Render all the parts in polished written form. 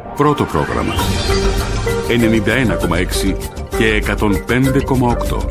Πρώτο πρόγραμμα 91,6 και 105,8.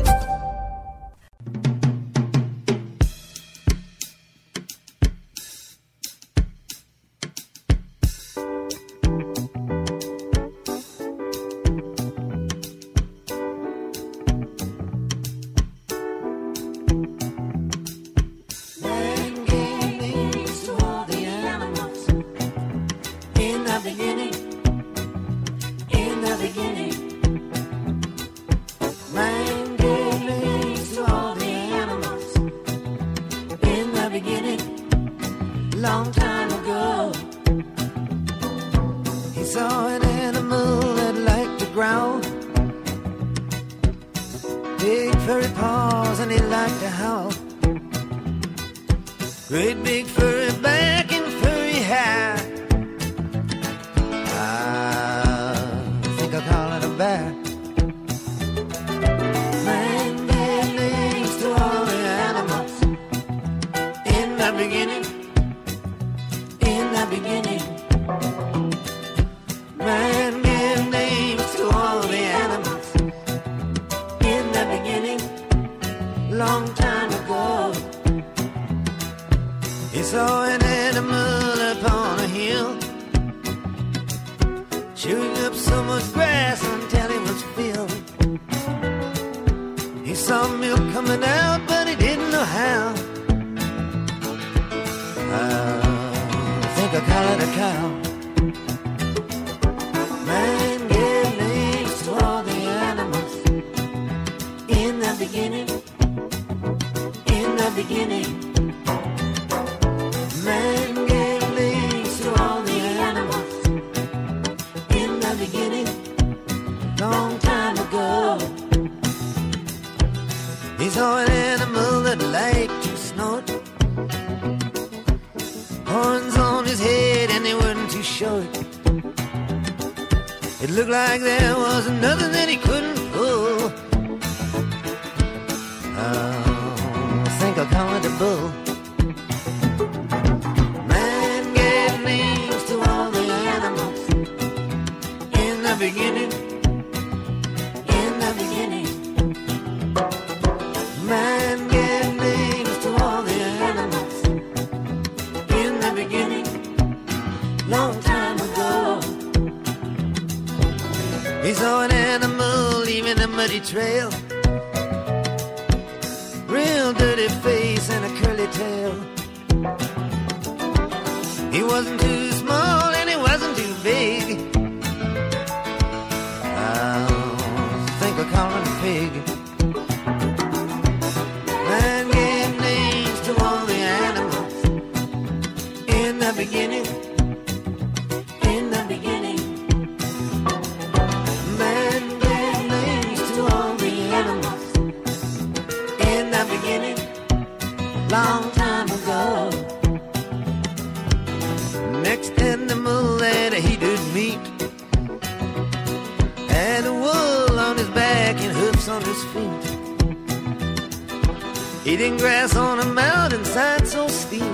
Eating grass on a mountainside so steep.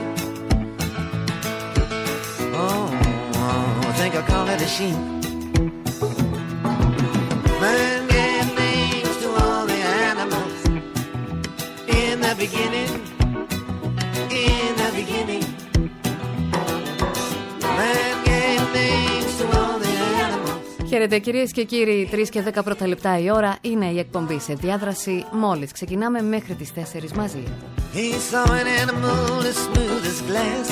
Oh, I think I call it a sheep. Man gave names to all the animals in the beginning. In the beginning. Man gave names to all the animals. Χαίρετε κυρίες και κύριοι, 3 και 10 πρώτα λεπτά η ώρα, είναι η εκπομπή σε διάδραση. Μόλις ξεκινάμε μέχρι τις 4 μαζί. He saw an animal as smooth as glass,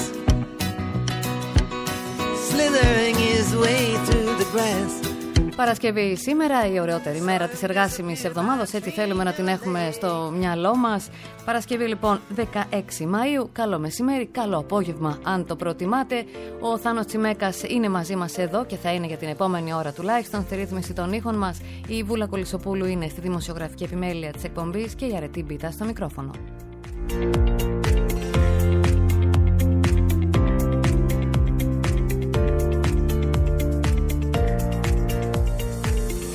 slithering his way through the grass. Παρασκευή σήμερα, η ωραιότερη μέρα της εργάσιμης εβδομάδας, έτσι θέλουμε να την έχουμε στο μυαλό μας. Παρασκευή λοιπόν 16 Μαΐου, καλό μεσημέρι, καλό απόγευμα αν το προτιμάτε. Ο Θάνος Τσιμέκας είναι μαζί μας εδώ και θα είναι για την επόμενη ώρα τουλάχιστον στη ρύθμιση των ήχων μας. Η Βούλα Κολυσοπούλου είναι στη δημοσιογραφική επιμέλεια της εκπομπής και η Αρετή Μπίτα στο μικρόφωνο.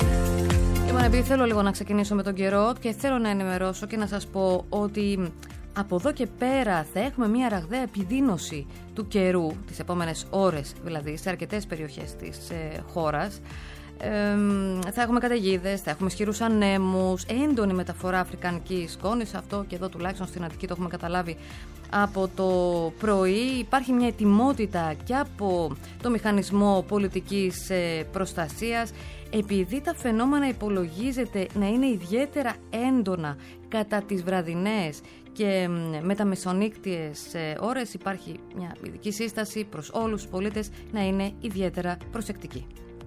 Επειδή θέλω λίγο να ξεκινήσω με τον καιρό και θέλω να ενημερώσω και να σας πω ότι από εδώ και πέρα θα έχουμε μια ραγδαία επιδείνωση του καιρού, τις επόμενες ώρες δηλαδή, σε αρκετές περιοχές της χώρας. Θα έχουμε καταιγίδες, θα έχουμε ισχυρούς ανέμους, έντονη μεταφορά αφρικανικής σκόνης. Αυτό και εδώ τουλάχιστον στην Αττική το έχουμε καταλάβει από το πρωί. Υπάρχει μια ετοιμότητα και από το μηχανισμό πολιτικής προστασίας, επειδή τα φαινόμενα υπολογίζεται να είναι ιδιαίτερα έντονα κατά τις βραδινές και με τα μεσονύκτιες ώρες. Υπάρχει μια ειδική σύσταση προς όλους τους πολίτες να είναι ιδιαίτερα προσεκτικοί.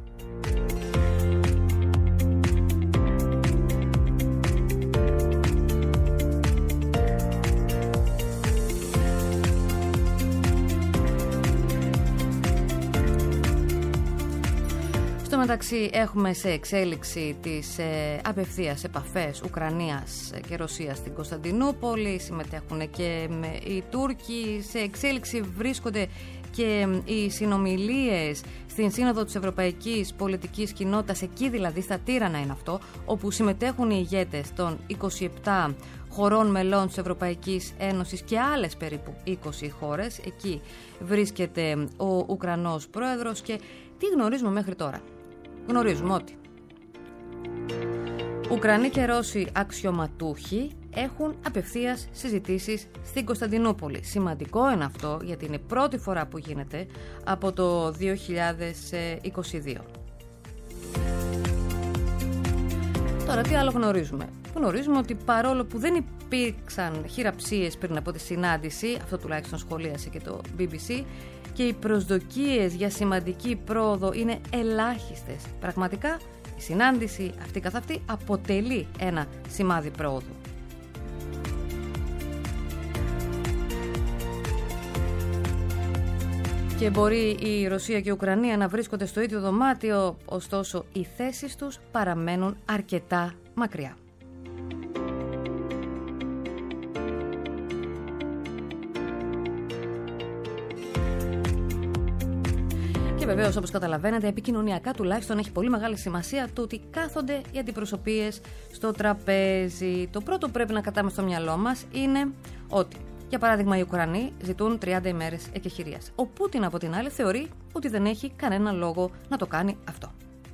Στο μεταξύ έχουμε σε εξέλιξη τις απευθείας επαφές Ουκρανίας και Ρωσίας στην Κωνσταντινούπολη. Συμμετέχουν και οι Τούρκοι. Σε εξέλιξη βρίσκονται και οι συνομιλίες στην Σύνοδο της Ευρωπαϊκής Πολιτικής Κοινότητας, εκεί δηλαδή στα Τύρανα είναι αυτό, όπου συμμετέχουν οι ηγέτες των 27 χωρών μελών της Ευρωπαϊκής Ένωσης και άλλες περίπου 20 χώρες. Εκεί βρίσκεται ο Ουκρανός πρόεδρος. Και τι γνωρίζουμε μέχρι τώρα? Γνωρίζουμε ότι Ουκρανοί και Ρώσοι αξιωματούχοι έχουν απευθείας συζητήσεις στην Κωνσταντινούπολη. Σημαντικό είναι αυτό, γιατί είναι η πρώτη φορά που γίνεται από το 2022. Τώρα τι άλλο γνωρίζουμε? Γνωρίζουμε ότι παρόλο που δεν υπήρξαν χειραψίες πριν από τη συνάντηση, αυτό τουλάχιστον σχολίασε και το BBC, και οι προσδοκίες για σημαντική πρόοδο είναι ελάχιστες. Πραγματικά η συνάντηση αυτή καθ' αυτή αποτελεί ένα σημάδι πρόοδου. Και μπορεί η Ρωσία και η Ουκρανία να βρίσκονται στο ίδιο δωμάτιο, ωστόσο οι θέσεις τους παραμένουν αρκετά μακριά. Και βεβαίως, όπως καταλαβαίνετε, επικοινωνιακά τουλάχιστον έχει πολύ μεγάλη σημασία το ότι κάθονται οι αντιπροσωπείες στο τραπέζι. Το πρώτο που πρέπει να κρατάμε στο μυαλό μας είναι ότι, για παράδειγμα, οι Ουκρανοί ζητούν 30 ημέρες εκεχηρίας. Ο Πούτιν, από την άλλη, θεωρεί ότι δεν έχει κανένα λόγο να το κάνει αυτό.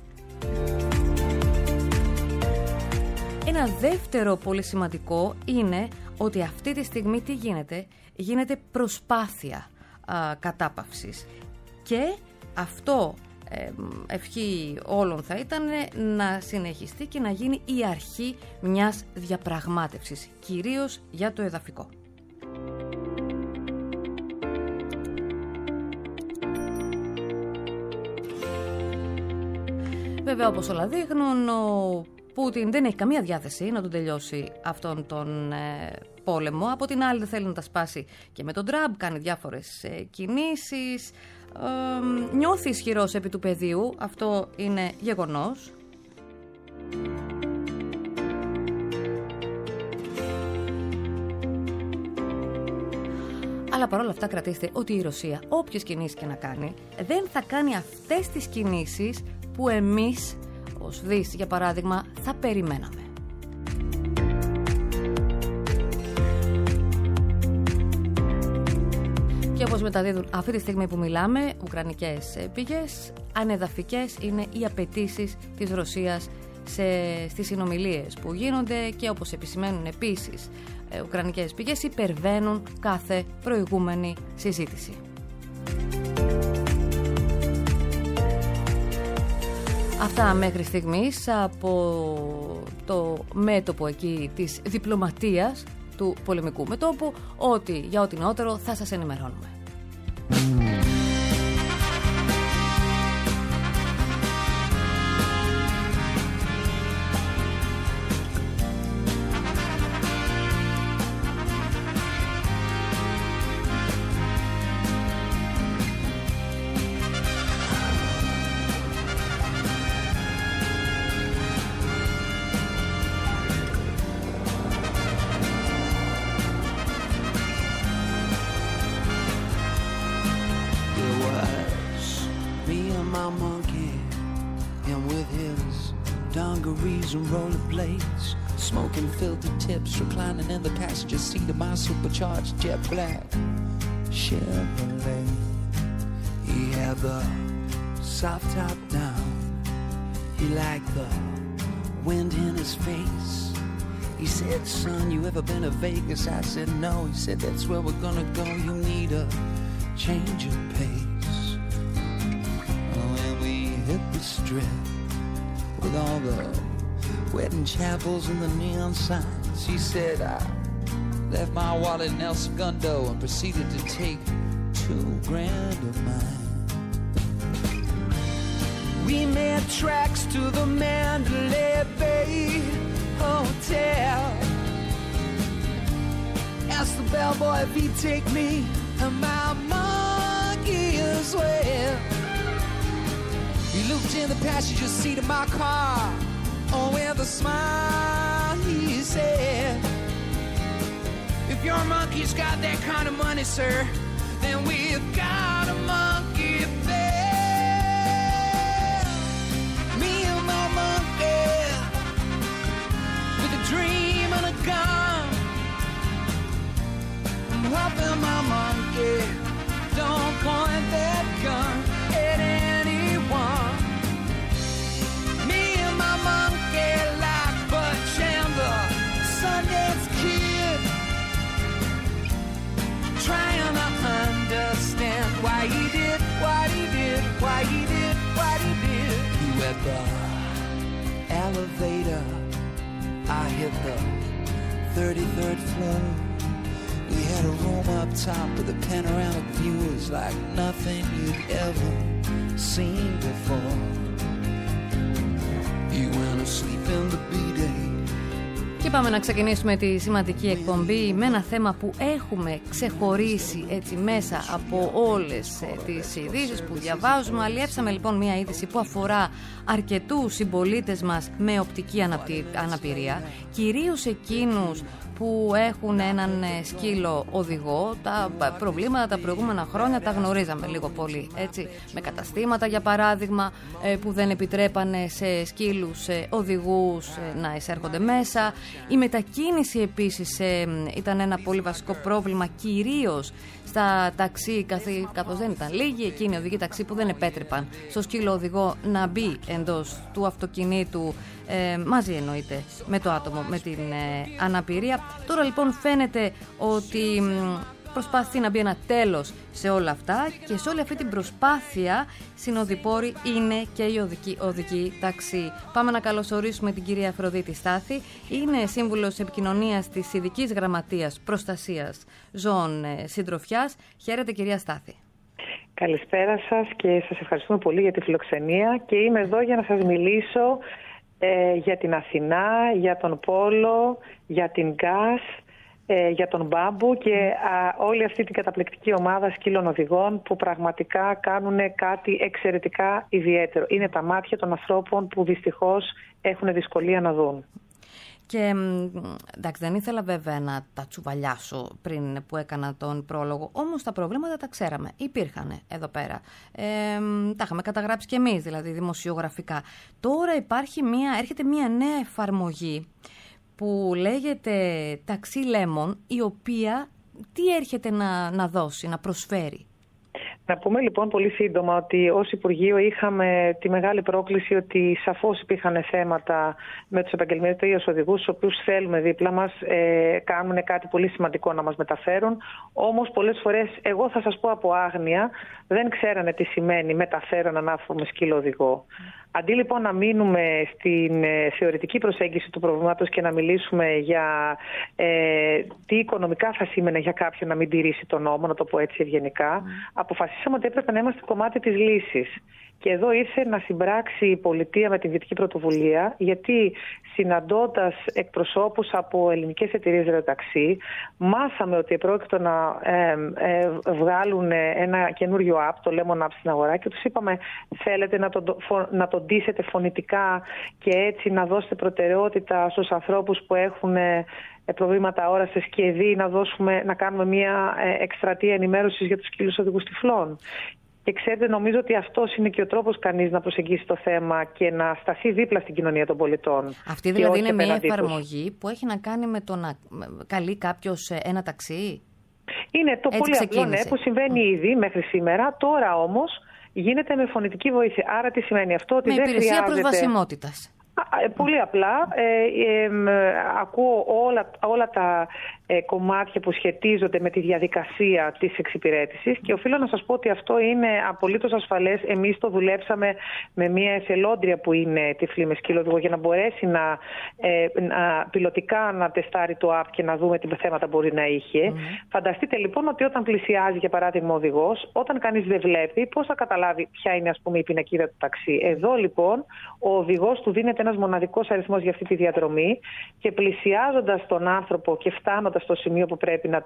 Ένα δεύτερο πολύ σημαντικό είναι ότι αυτή τη στιγμή τι γίνεται? Γίνεται προσπάθεια κατάπαυσης. Και αυτό ευχή όλων θα ήταν να συνεχιστεί και να γίνει η αρχή μιας διαπραγμάτευσης, κυρίως για το εδαφικό. Βέβαια, όπως όλα δείχνουν, ο Πούτιν δεν έχει καμία διάθεση να τον τελειώσει αυτόν τον πόλεμο. Από την άλλη δεν θέλει να τα σπάσει και με τον Τραμπ, κάνει διάφορες κινήσεις, νιώθει ισχυρός επί του πεδίου, αυτό είναι γεγονός. Αλλά παρόλα αυτά κρατήστε ότι η Ρωσία, όποιες κινήσεις και να κάνει, δεν θα κάνει αυτές τις κινήσεις που εμείς ως Δύση, για παράδειγμα, θα περιμέναμε. Και όπως μεταδίδουν αυτή τη στιγμή που μιλάμε, ουκρανικές πηγές, ανεδαφικές είναι οι απαιτήσεις της Ρωσίας στις συνομιλίες που γίνονται και, όπως επισημαίνουν επίσης ουκρανικές πηγές, υπερβαίνουν κάθε προηγούμενη συζήτηση. Αυτά μέχρι στιγμής από το μέτωπο εκεί της διπλωματίας του πολεμικού μετώπου, ότι για ό,τι νεότερο θα σας ενημερώνουμε. Smoking filter tips, reclining in the passenger seat of my supercharged jet black Chevrolet. He had the soft top down. He liked the wind in his face. He said, son, you ever been to Vegas? I said, no. He said, that's where we're gonna go. You need a change of pace. Oh, and we hit the strip with all the wedding chapels and the neon signs. He said, I left my wallet in El Segundo and proceeded to take $2,000 of mine. We made tracks to the Mandalay Bay Hotel. Asked the bellboy if he'd take me and my monkey as well. He looked in the passenger seat of my car. Oh, with a smile he said, if your monkey's got that kind of money, sir, then we've got a monkey fair. Me and my monkey, with a dream and a gun. I'm hoping my monkey don't point that gun at anyone. Me and my monkey like Bud Chandler, Sundance Kid, trying to understand why he did, what he did, why he did, what he did. He went the elevator, I hit the 33rd floor. We had a room up top with a panoramic view. It was like nothing you'd ever seen before. He went to sleep in the B-Day. Και πάμε να ξεκινήσουμε τη σημαντική εκπομπή με ένα θέμα που έχουμε ξεχωρίσει έτσι μέσα από όλες τις ειδήσεις που διαβάζουμε. Αλλιεύσαμε λοιπόν μια είδηση που αφορά αρκετούς συμπολίτες μας με οπτική αναπηρία, κυρίως εκείνους που έχουν έναν σκύλο οδηγό. Τα προβλήματα τα προηγούμενα χρόνια τα γνωρίζαμε λίγο πολύ, έτσι, με καταστήματα για παράδειγμα που δεν επιτρέπανε σε σκύλους οδηγούς να εισέρχονται μέσα. Η μετακίνηση επίσης ήταν ένα πολύ βασικό πρόβλημα, κυρίως στα ταξί, καθώς δεν ήταν λίγοι εκείνοι οδηγοί ταξί που δεν επέτρεπαν στο σκύλο οδηγό να μπει εντός του αυτοκινήτου, μαζί εννοείται με το άτομο με την αναπηρία. Τώρα λοιπόν φαίνεται ότι προσπαθεί να μπει ένα τέλος σε όλα αυτά και σε όλη αυτή την προσπάθεια συνοδοιπόροι είναι και οι οδικοί ταξί. Πάμε να καλωσορίσουμε την κυρία Αφροδίτη Στάθη. Είναι σύμβουλος επικοινωνίας της Ειδικής Γραμματείας Προστασίας Ζώων Συντροφιάς. Χαίρετε κυρία Στάθη. Καλησπέρα σας και σας ευχαριστούμε πολύ για τη φιλοξενία και είμαι εδώ για να σας μιλήσω για την Αθηνά, για τον Πόλο, για την Γκάς, για τον Μπάμπου και όλη αυτή την καταπληκτική ομάδα σκύλων οδηγών που πραγματικά κάνουν κάτι εξαιρετικά ιδιαίτερο. Είναι τα μάτια των ανθρώπων που δυστυχώς έχουν δυσκολία να δουν. Και εντάξει, δεν ήθελα βέβαια να τα τσουβαλιάσω πριν που έκανα τον πρόλογο, όμως τα προβλήματα τα ξέραμε, υπήρχαν εδώ πέρα. Τα είχαμε καταγράψει κι εμείς, δηλαδή δημοσιογραφικά. Τώρα έρχεται μια νέα εφαρμογή που λέγεται Taxi Lemon, η οποία τι έρχεται να δώσει, να προσφέρει? Να πούμε λοιπόν πολύ σύντομα ότι ως Υπουργείο είχαμε τη μεγάλη πρόκληση ότι σαφώς υπήρχαν θέματα με τους επαγγελματίες οδηγούς, τους οποίους θέλουμε δίπλα μας, κάνουν κάτι πολύ σημαντικό να μας μεταφέρουν. Όμως πολλές φορές, εγώ θα σας πω από άγνοια, δεν ξέρανε τι σημαίνει μεταφέρω έναν άνθρωπο με σκύλο οδηγό. Αντί λοιπόν να μείνουμε στην θεωρητική προσέγγιση του προβλήματος και να μιλήσουμε για τι οικονομικά θα σήμαινε για κάποιον να μην τηρήσει τον νόμο, να το πω έτσι ευγενικά, αποφασίσαμε ότι έπρεπε να είμαστε κομμάτι της λύσης. Και εδώ ήρθε να συμπράξει η πολιτεία με την Δυτική Πρωτοβουλία, γιατί συναντώντας εκπροσώπους από ελληνικές εταιρείες ραδιοταξί, μάθαμε ότι επρόκειτο να βγάλουν ένα καινούριο app, το Lemon App, στην αγορά και τους είπαμε θέλετε να το ντύσετε φωνητικά και έτσι να δώσετε προτεραιότητα στους ανθρώπους που έχουν προβλήματα όρασης και να κάνουμε μια εκστρατεία ενημέρωσης για τους σκύλους οδηγούς τυφλών. Και ξέρετε, νομίζω ότι αυτός είναι και ο τρόπος κανείς να προσεγγίσει το θέμα και να σταθεί δίπλα στην κοινωνία των πολιτών. Αυτή δηλαδή είναι μια εφαρμογή που έχει να κάνει με το να καλεί κάποιος ένα ταξί. Είναι το πολύ απλό, ναι, που συμβαίνει ήδη μέχρι σήμερα. Τώρα όμως γίνεται με φωνητική βοήθεια. Άρα τι σημαίνει αυτό? Ότι με δεν υπηρεσία χρειάζεται... προσβασιμότητας. Πολύ απλά, ακούω όλα τα κομμάτια που σχετίζονται με τη διαδικασία της εξυπηρέτησης και οφείλω να σας πω ότι αυτό είναι απολύτως ασφαλές. Εμείς το δουλέψαμε με μια εθελόντρια που είναι τυφλή με σκύλο για να μπορέσει να πιλωτικά να τεστάρει το app και να δούμε τι θέματα μπορεί να είχε. Φανταστείτε λοιπόν ότι όταν πλησιάζει για παράδειγμα ο οδηγός, όταν κανείς δεν βλέπει, πώς θα καταλάβει ποια είναι ας πούμε η πινακίδα του ταξί? Εδώ λοιπόν ο οδηγός του δίνεται ένας μοναδικός αριθμός για αυτή τη διαδρομή και πλησιάζοντας τον άνθρωπο και φτάνοντας στο σημείο που πρέπει να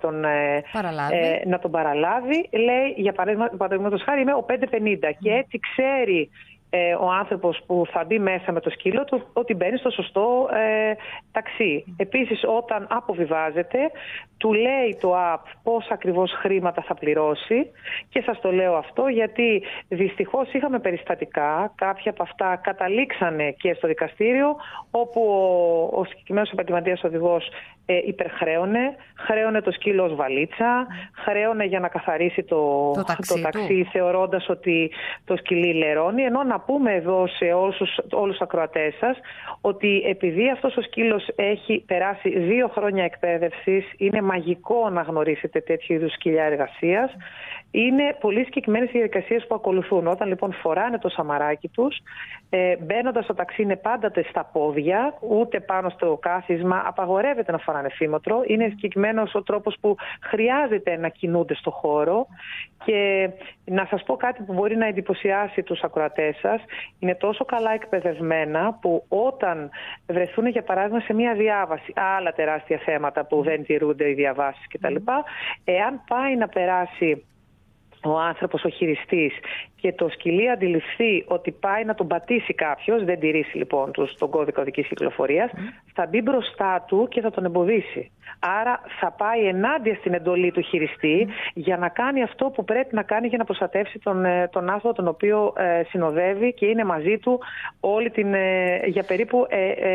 τον παραλάβει, λέει για παραδείγματος χάρη είμαι ο 550 και έτσι ξέρει ο άνθρωπος που θα μπει μέσα με το σκύλο του ότι μπαίνει στο σωστό ταξί. Επίσης όταν αποβιβάζεται του λέει το app πόσα ακριβώς χρήματα θα πληρώσει και σας το λέω αυτό γιατί δυστυχώς είχαμε περιστατικά, κάποια από αυτά καταλήξανε και στο δικαστήριο όπου ο συγκεκριμένος επαγγελματίας οδηγός χρέωνε το σκύλο ως βαλίτσα, χρέωνε για να καθαρίσει το ταξί θεωρώντας ότι το σκυλί λερώνει, ενώ να πούμε εδώ σε όλους τους ακροατές σας ότι επειδή αυτός ο σκύλος έχει περάσει 2 χρόνια εκπαίδευσης, είναι μαγικό να γνωρίσετε τέτοιου είδους σκυλιά εργασίας. Είναι πολύ συγκεκριμένες οι διαδικασίες που ακολουθούν. Όταν λοιπόν φοράνε το σαμαράκι τους, μπαίνοντας στο ταξί είναι πάντα στα πόδια, ούτε πάνω στο κάθισμα, απαγορεύεται να φοράνε φήμοτρο. Είναι συγκεκριμένος ο τρόπος που χρειάζεται να κινούνται στο χώρο. Και να σας πω κάτι που μπορεί να εντυπωσιάσει τους ακροατές σας. Είναι τόσο καλά εκπαιδευμένα που όταν βρεθούν για παράδειγμα σε μια διάβαση, άλλα τεράστια θέματα που δεν τηρούνται οι διαβάσεις κτλ. Εάν πάει να περάσει ο άνθρωπος, ο χειριστής και το σκυλί αντιληφθεί ότι πάει να τον πατήσει κάποιος, δεν τηρήσει λοιπόν τον κώδικα οδικής κυκλοφορίας, θα μπει μπροστά του και θα τον εμποδίσει. Άρα θα πάει ενάντια στην εντολή του χειριστή για να κάνει αυτό που πρέπει να κάνει για να προστατεύσει τον άνθρωπο τον οποίο συνοδεύει και είναι μαζί του για περίπου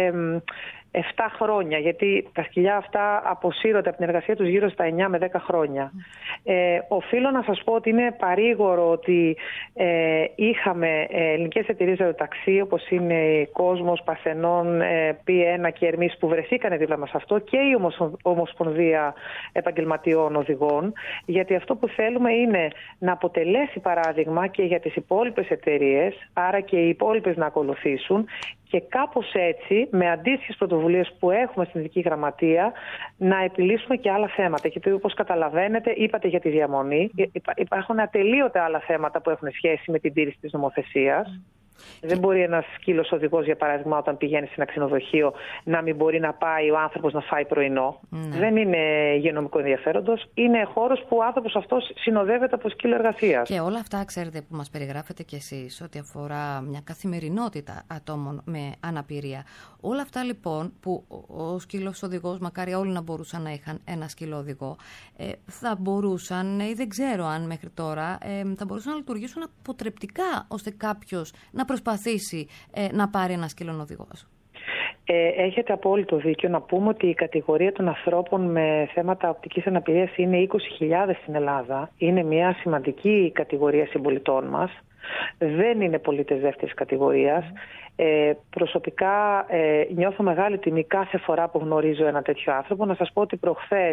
7 χρόνια, γιατί τα σκυλιά αυτά αποσύρονται από την εργασία τους γύρω στα 9 με 10 χρόνια. Οφείλω να σας πω ότι είναι παρήγορο ότι είχαμε ελληνικές εταιρείες αεροταξί όπως είναι η Κόσμος, Παρθενών, P1 και Ερμής που βρεθήκανε δίπλα μας αυτό και η Ομοσπονδία Επαγγελματιών Οδηγών, γιατί αυτό που θέλουμε είναι να αποτελέσει παράδειγμα και για τις υπόλοιπες εταιρείες, άρα και οι υπόλοιπες να ακολουθήσουν και κάπως έτσι, με αντίστοιχες πρωτοβουλίες που έχουμε στην Ειδική Γραμματεία, να επιλύσουμε και άλλα θέματα. Γιατί όπως καταλαβαίνετε, είπατε για τη διαμονή, υπάρχουν ατελείωτα άλλα θέματα που έχουν σχέση με την τήρηση της νομοθεσίας. Δεν μπορεί ένας σκύλος οδηγός, για παράδειγμα, όταν πηγαίνει σε ένα ξενοδοχείο, να μην μπορεί να πάει ο άνθρωπος να φάει πρωινό. Δεν είναι υγειονομικό ενδιαφέροντος. Είναι χώρος που ο άνθρωπος αυτός συνοδεύεται από σκύλο εργασίας. Και όλα αυτά, ξέρετε, που μας περιγράφετε κι εσείς, ότι αφορά μια καθημερινότητα ατόμων με αναπηρία. Όλα αυτά λοιπόν που ο σκύλος οδηγός, μακάρι όλοι να μπορούσαν να είχαν ένα σκύλο οδηγό, θα μπορούσαν, ή δεν ξέρω αν μέχρι τώρα, θα μπορούσαν να λειτουργήσουν αποτρεπτικά ώστε κάποιος να προσπαθήσει να πάρει ένα σκύλο οδηγός. Έχετε απόλυτο δίκιο. Να πούμε ότι η κατηγορία των ανθρώπων με θέματα οπτικής αναπηρίας είναι 20.000 στην Ελλάδα. Είναι μια σημαντική κατηγορία συμπολιτών μας. Δεν είναι πολίτες δεύτερης κατηγορίας. Προσωπικά νιώθω μεγάλη τιμή κάθε φορά που γνωρίζω ένα τέτοιο άνθρωπο. Να σας πω ότι προχθές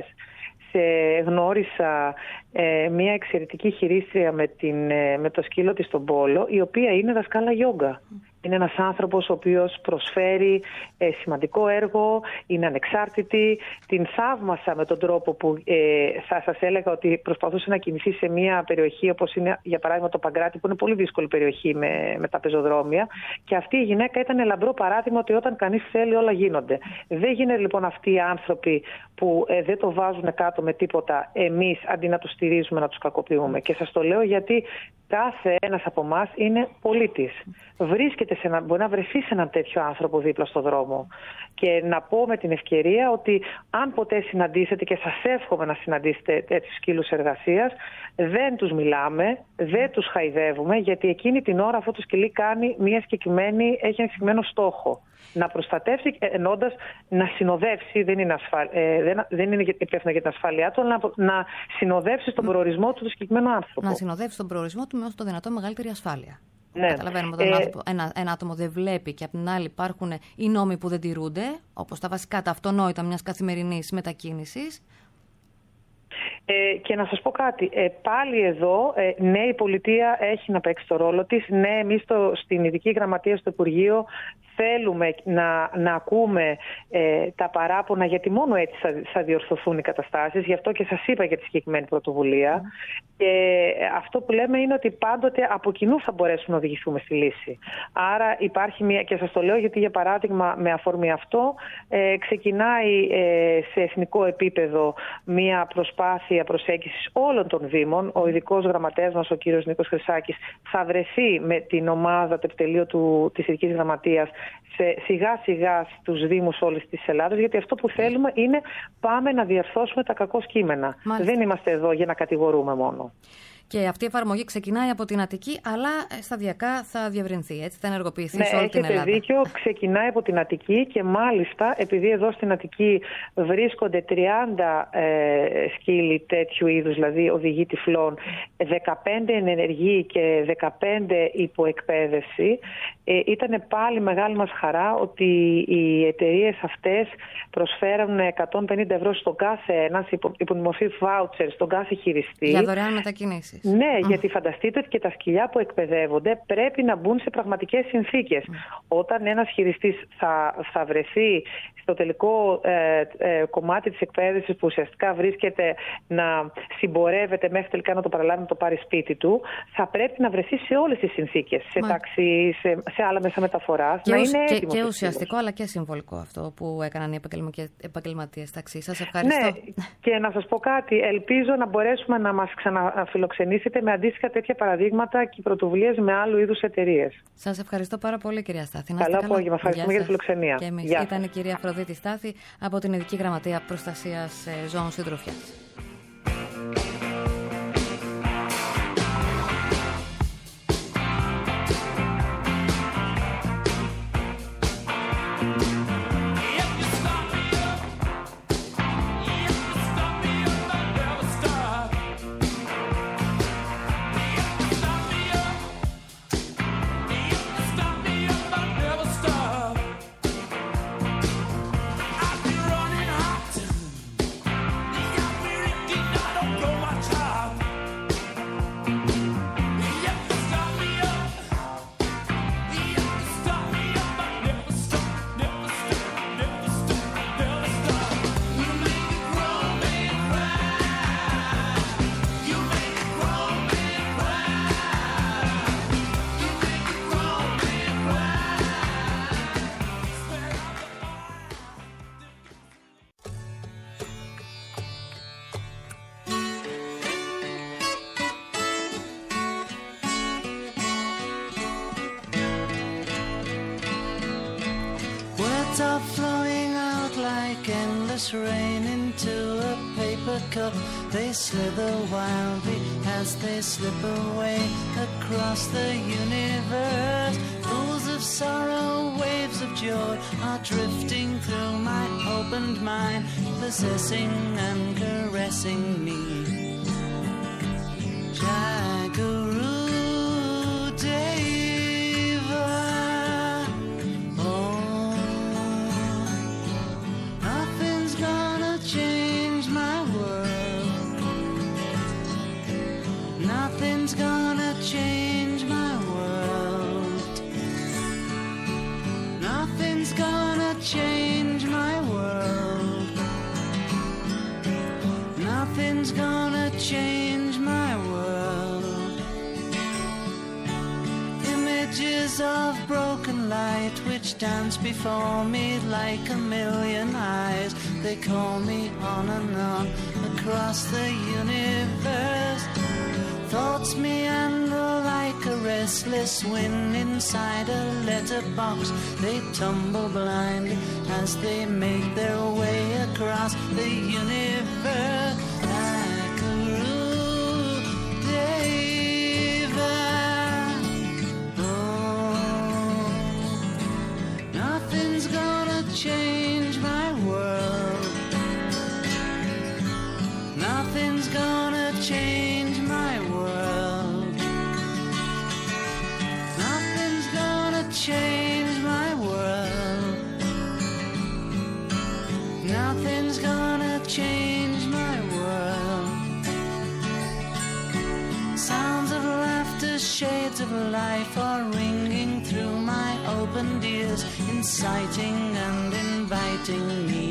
γνώρισα μια εξαιρετική χειρίστρια με το σκύλο της στον Πόλο, η οποία είναι δασκάλα γιόγκα. Είναι ένας άνθρωπος ο οποίος προσφέρει σημαντικό έργο, είναι ανεξάρτητη. Την θαύμασα με τον τρόπο που θα σας έλεγα ότι προσπαθούσε να κινηθεί σε μια περιοχή όπως είναι για παράδειγμα το Παγκράτη, που είναι πολύ δύσκολη περιοχή με τα πεζοδρόμια. Και αυτή η γυναίκα ήταν λαμπρό παράδειγμα ότι όταν κανείς θέλει όλα γίνονται. Δεν γίνεται λοιπόν αυτοί οι άνθρωποι που δεν το βάζουν κάτω με τίποτα εμείς αντί να τους στηρίζουμε να τους κακοποιούμε. Και σας το λέω γιατί κάθε ένας από εμάς είναι πολίτης. Μπορεί να βρεθεί σε έναν τέτοιο άνθρωπο δίπλα στο δρόμο. Και να πω με την ευκαιρία ότι αν ποτέ συναντήσετε, και σας εύχομαι να συναντήσετε τέτοιους σκύλους εργασίας, δεν τους μιλάμε, δεν τους χαϊδεύουμε, γιατί εκείνη την ώρα αυτό το σκυλί έχει ένα συγκεκριμένο στόχο. Να προστατεύσει, εννοώντας να συνοδεύσει, δεν είναι υπεύθυνο για την ασφάλειά του, αλλά να συνοδεύσει στον προορισμό του το συγκεκριμένο άνθρωπο. Να συνοδεύσει στον προορισμό του με όσο το δυνατόν μεγαλύτερη ασφάλεια. Ναι. Καταλαβαίνουμε ότι ένα άτομο δεν βλέπει και απ' την άλλη υπάρχουν οι νόμοι που δεν τηρούνται, όπως τα βασικά, τα αυτονόητα μιας καθημερινής μετακίνησης. Και να σας πω κάτι, πάλι εδώ, ναι, η πολιτεία έχει να παίξει το ρόλο της. Ναι, εμείς στην Ειδική Γραμματεία στο Υπουργείο θέλουμε να ακούμε τα παράπονα, γιατί μόνο έτσι θα διορθωθούν οι καταστάσεις. Γι' αυτό και σας είπα για τη συγκεκριμένη πρωτοβουλία. Και αυτό που λέμε είναι ότι πάντοτε από κοινού θα μπορέσουμε να οδηγηθούμε στη λύση. Άρα υπάρχει και σας το λέω γιατί, για παράδειγμα, με αφορμή αυτό ξεκινάει σε εθνικό επίπεδο μια προσπάθεια προσέγγισης όλων των Δήμων. Ο ειδικός γραμματέας μας, ο κύριος Νίκος Χρυσάκης, θα βρεθεί με την ομάδα, το επιτελείο της Ειδικής Γραμματείας, σιγά σιγά στους Δήμους όλης της Ελλάδας, γιατί αυτό που θέλουμε είναι πάμε να διορθώσουμε τα κακό κείμενα. Μάλιστα. Δεν είμαστε εδώ για να κατηγορούμε μόνο. Και αυτή η εφαρμογή ξεκινάει από την Αττική, αλλά σταδιακά θα διευρυνθεί, έτσι, θα ενεργοποιηθεί σε όλη την Ελλάδα. Έχετε δίκιο, ξεκινάει από την Αττική και μάλιστα επειδή εδώ στην Αττική βρίσκονται 30 σκύλοι τέτοιου είδους, δηλαδή οδηγοί τυφλών, 15 ενεργοί και 15 υποεκπαίδευση, ήταν πάλι μεγάλη μας χαρά ότι οι εταιρείες αυτές προσφέρουν 150 ευρώ στον κάθε ένας υπό τη μορφή voucher στον κάθε χειριστή. Για δωρεάν μετακινήσεις. Ναι, γιατί φανταστείτε ότι και τα σκυλιά που εκπαιδεύονται πρέπει να μπουν σε πραγματικές συνθήκες. Όταν ένας χειριστής θα βρεθεί στο τελικό κομμάτι της εκπαίδευσης, που ουσιαστικά βρίσκεται να συμπορεύεται μέχρι τελικά να το παραλάβει, να το πάρει σπίτι του, θα πρέπει να βρεθεί σε όλες τις συνθήκες, σε ταξί, σε άλλα μέσα μεταφοράς, να είναι έτοιμο. Και ουσιαστικό αλλά και συμβολικό αυτό που έκαναν οι επαγγελματίες ταξί. Σας ευχαριστώ. Ναι, και να σας πω κάτι, ελπίζω να μπορέσουμε να μας ξαναφιλοξενήσετε με αντίστοιχα τέτοια παραδείγματα και πρωτοβουλίες με άλλου είδους εταιρείες. Σας ευχαριστώ πάρα πολύ, κυρία Στάθη. Καλό απόγευμα. Ευχαριστούμε για τη φιλοξενία. Και εμείς. Ήταν η κυρία Αφροδίτη Στάθη από την Ειδική Γραμματεία Προστασίας Ζώων Συντροφιάς. Are flowing out like endless rain into a paper cup. They slither wildly as they slip away across the universe. Pools of sorrow, waves of joy are drifting through my opened mind, possessing and caressing me. Jaggaroo Deva, nothing's gonna change my world. Nothing's gonna change my world. Nothing's gonna change my world. Nothing's gonna change my world. Images of broken light which dance before me like a million eyes. They call me on and across the universe. Thoughts meander like a restless wind inside a letterbox. They tumble blindly as they make their way across the universe. Like a rude diva. Oh, nothing's gonna change my world. Nothing's gonna change my world. Nothing's gonna change my world. Nothing's gonna change my world. Sounds of laughter, shades of life are ringing through my opened ears, inciting and inviting me.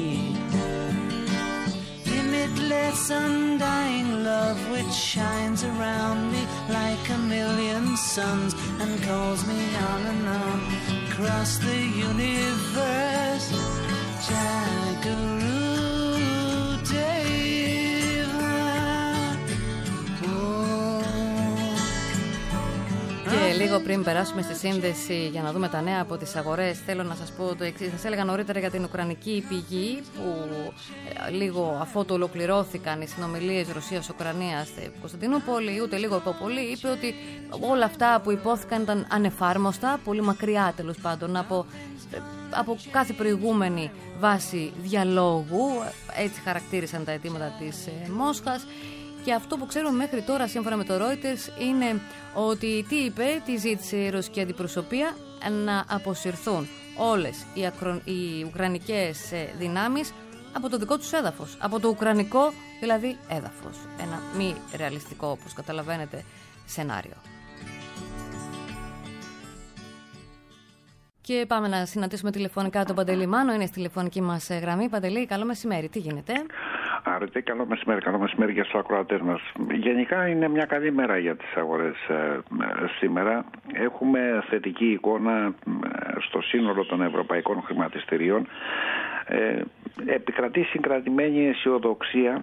Limitless, undying love which shines around me like a million suns and calls me on and on across the universe. Jaguru Deva. Και λίγο πριν περάσουμε στη σύνδεση για να δούμε τα νέα από τις αγορές, θέλω να σας πω το εξής. Σας έλεγα νωρίτερα για την ουκρανική πηγή που λίγο αφότου ολοκληρώθηκαν οι συνομιλίες Ρωσίας-Ουκρανίας στην Κωνσταντινούπολη, ούτε λίγο από πολύ, είπε ότι όλα αυτά που υπόθηκαν ήταν ανεφάρμοστα, πολύ μακριά τέλος πάντων από κάθε προηγούμενη βάση διαλόγου. Έτσι χαρακτήρισαν τα αιτήματα της Μόσχας. Και αυτό που ξέρουμε μέχρι τώρα, σύμφωνα με το Reuters, είναι ότι τι ζήτησε η ρωσική αντιπροσωπεία, να αποσυρθούν όλες οι ουκρανικές δυνάμεις από το δικό τους έδαφος, από το ουκρανικό δηλαδή έδαφος. Ένα μη ρεαλιστικό, όπως καταλαβαίνετε, σενάριο. Και πάμε να συναντήσουμε τηλεφωνικά τον Παντελή Μάνο, είναι στη τηλεφωνική μας γραμμή. Παντελή, καλό μεσημέρι, τι γίνεται? Άρετε, καλό μεσημέρι για τους ακροατές μας. Γενικά είναι μια καλή μέρα για τις αγορές σήμερα. Έχουμε θετική εικόνα στο σύνολο των ευρωπαϊκών χρηματιστηρίων. Επικρατεί συγκρατημένη αισιοδοξία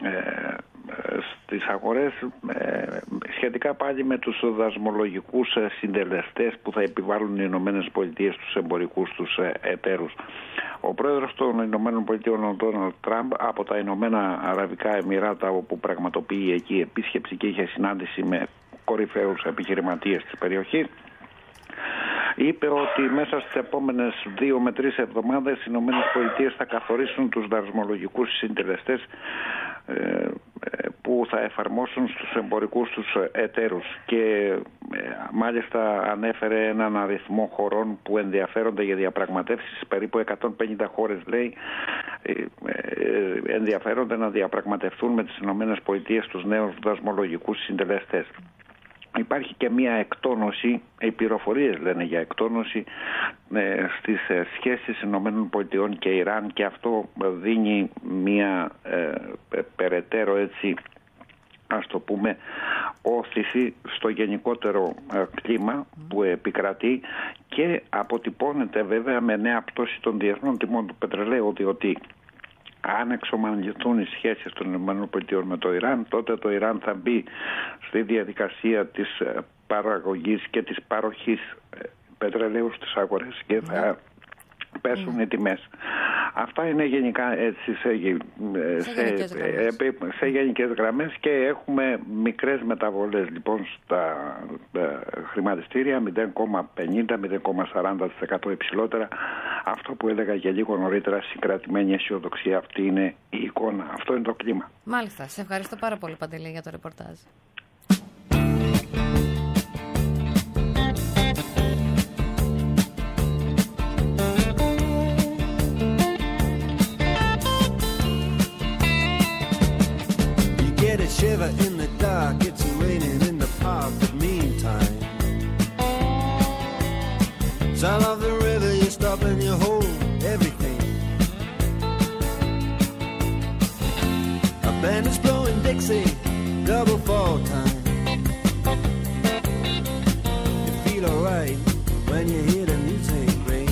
στις αγορές σχετικά πάλι με τους δασμολογικούς συντελεστές που θα επιβάλλουν οι Ηνωμένες Πολιτείες στους εμπορικούς τους εταίρους. Ο πρόεδρος των Ηνωμένων Πολιτείων, ο Ντόναλντ Τραμπ, από τα Ηνωμένα Αραβικά Εμιράτα, όπου πραγματοποιεί εκεί επίσκεψη και είχε συνάντηση με κορυφαίους επιχειρηματίες της περιοχής, είπε ότι μέσα στις επόμενες 2 με 3 εβδομάδες οι Ηνωμένες Πολιτείες θα καθορίσουν τους δασμολογικούς συντελεστές που θα εφαρμόσουν στους εμπορικούς τους εταίρους και μάλιστα ανέφερε έναν αριθμό χωρών που ενδιαφέρονται για διαπραγματεύσεις. Περίπου 150 χώρες, λέει, ενδιαφέρονται να διαπραγματευτούν με τις Ηνωμένες Πολιτείες τους νέους δασμολογικούς συντελεστές. Υπάρχει και μία εκτόνωση, οι πληροφορίες λένε για εκτόνωση στις σχέσεις Ηνωμένων Πολιτειών και Ιράν, και αυτό δίνει μία περαιτέρω, έτσι ας το πούμε, όθηση στο γενικότερο κλίμα που επικρατεί, και αποτυπώνεται βέβαια με νέα πτώση των διεθνών τιμών του πετρελαίου, διότι αν εξομαλυνθούν οι σχέσεις των ΗΠΑ με το Ιράν, τότε το Ιράν θα μπει στη διαδικασία της παραγωγής και της παροχής πετρελαίου στις αγορές και θα πέσουν οι τιμές. Αυτά είναι γενικά έτσι σε γενικές γραμμές, και έχουμε μικρές μεταβολές λοιπόν στα χρηματιστήρια, 0,50-0,40% υψηλότερα. Αυτό που έλεγα και λίγο νωρίτερα, συγκρατημένη αισιοδοξία, αυτή είναι η εικόνα, αυτό είναι το κλίμα. Μάλιστα, σε ευχαριστώ πάρα πολύ, Παντελή, για το ρεπορτάζ. Shiver in the dark, it's raining in the park, but meantime sound of the river, you stop and you hold everything. A band is blowing Dixie, double fall time. You feel alright when you hear the music ring.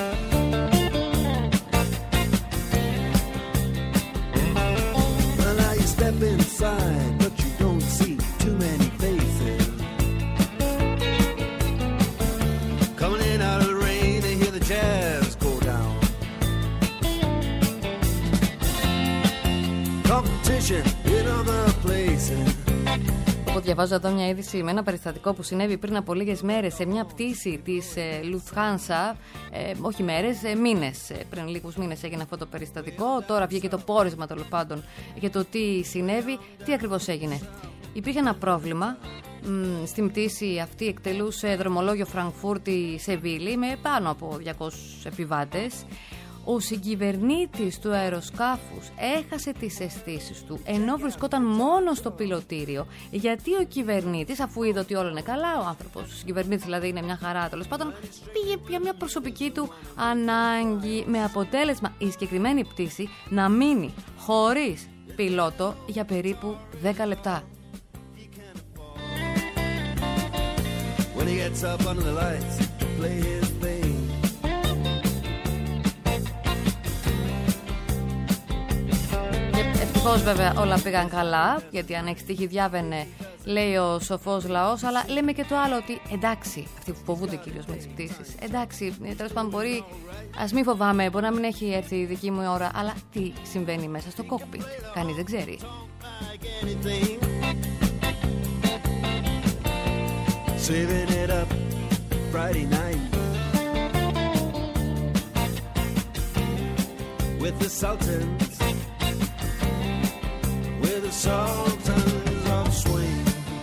Well, now you step inside, but you don't see too many faces. attention in other places. Εγώ διαβάζω εδώ μια είδηση με ένα περιστατικό που συνέβη πριν από λίγες μέρες σε μια πτήση της Lufthansa. Όχι μέρες, μήνες. Πριν λίγους μήνες έγινε αυτό το περιστατικό. Τώρα βγήκε το πόρισμα τέλος πάντων για το τι συνέβη, τι ακριβώς έγινε. Υπήρχε ένα πρόβλημα. Στην πτήση αυτή εκτελούσε δρομολόγιο Φραγκφούρτη-Σεβίλη με πάνω από 200 επιβάτες. Ο συγκυβερνήτης του αεροσκάφους έχασε τις αισθήσεις του ενώ βρισκόταν μόνο στο πιλωτήριο, γιατί ο κυβερνήτης, αφού είδε ότι όλα είναι καλά, ο άνθρωπος, ο συγκυβερνήτης δηλαδή είναι μια χαρά τέλος πάντων, πήγε για μια προσωπική του ανάγκη, με αποτέλεσμα η συγκεκριμένη πτήση να μείνει χωρίς πιλότο για περίπου 10 λεπτά. When he gets up under the lights to play his thing. Ευτυχώς βέβαια όλα πήγαν καλά, γιατί αν έχεις τύχει διάβαινε, λέει ο σοφός λαός, αλλά λέμε και το άλλο, ότι εντάξει, αυτοί που φοβούνται κυρίως με τις πτήσεις, εντάξει, τέλος πάντων μπορεί, ας μην φοβάμαι, μπορεί να μην έχει έρθει η δική μου ώρα, αλλά τι συμβαίνει μέσα στο κόκπιτ, κανείς δεν ξέρει. Saving it up Friday night with the Sultans, with the Sultans of Swing.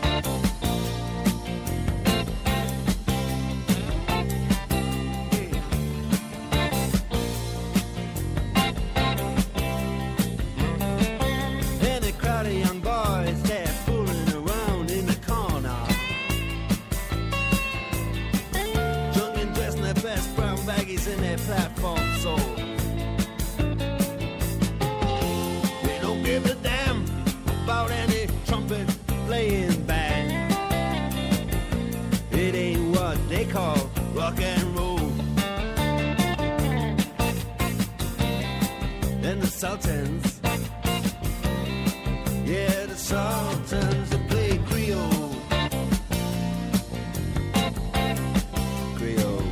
And a crowd of young boys, they're fooling around in the corner, drunk and dressed in their best brown baggies in their platform soles. They don't give a damn about any trumpet playing band. It ain't what they call rock and roll. And the Sultans, yeah, the Sultans, they play Creole. Creole.